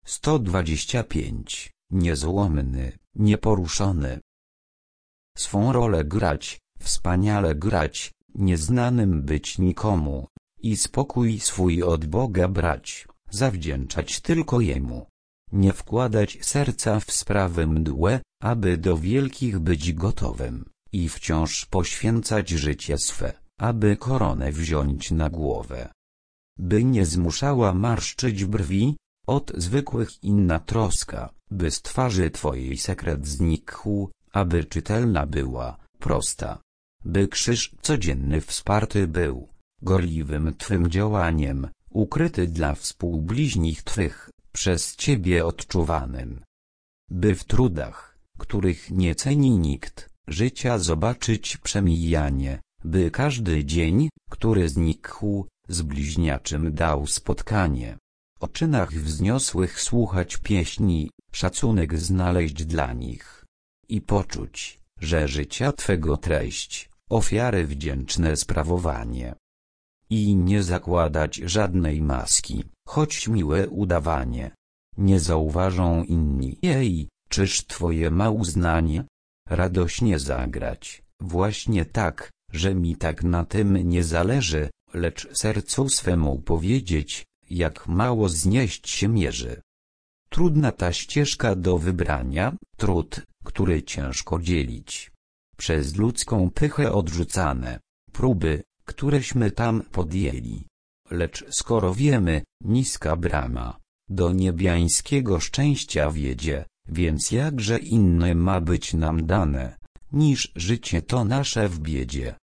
125. Niezłomny, nieporuszony. Swą rolę grać, wspaniale grać, nieznanym być nikomu, i spokój swój od Boga brać, zawdzięczać tylko Jemu. Nie wkładać serca w sprawy mdłe, aby do wielkich być gotowym, i wciąż poświęcać życie swe, aby koronę wziąć na głowę. By nie zmuszała marszczyć brwi, od zwykłych inna troska, by z twarzy Twojej sekret znikł, aby czytelna była, prosta. By krzyż codzienny wsparty był, gorliwym Twym działaniem, ukryty dla współbliźnich Twych, przez Ciebie odczuwanym. By w trudach, których nie ceni nikt, życia zobaczyć przemijanie, by każdy dzień, który znikł, z bliźniaczym dał spotkanie. O czynach wzniosłych słuchać pieśni, szacunek znaleźć dla nich. I poczuć, że życia Twego treść, ofiary wdzięczne sprawowanie. I nie zakładać żadnej maski, choć miłe udawanie. Nie zauważą inni jej, czyż Twoje ma uznanie? Radośnie zagrać, właśnie tak, że mi tak na tym nie zależy, lecz sercu swemu powiedzieć, jak mało znieść się mierzy. Trudna ta ścieżka do wybrania, trud, który ciężko dzielić. Przez ludzką pychę odrzucane, próby, któreśmy tam podjęli. Lecz skoro wiemy, niska brama, do niebiańskiego szczęścia wiedzie, więc jakże inne ma być nam dane, niż życie to nasze w biedzie.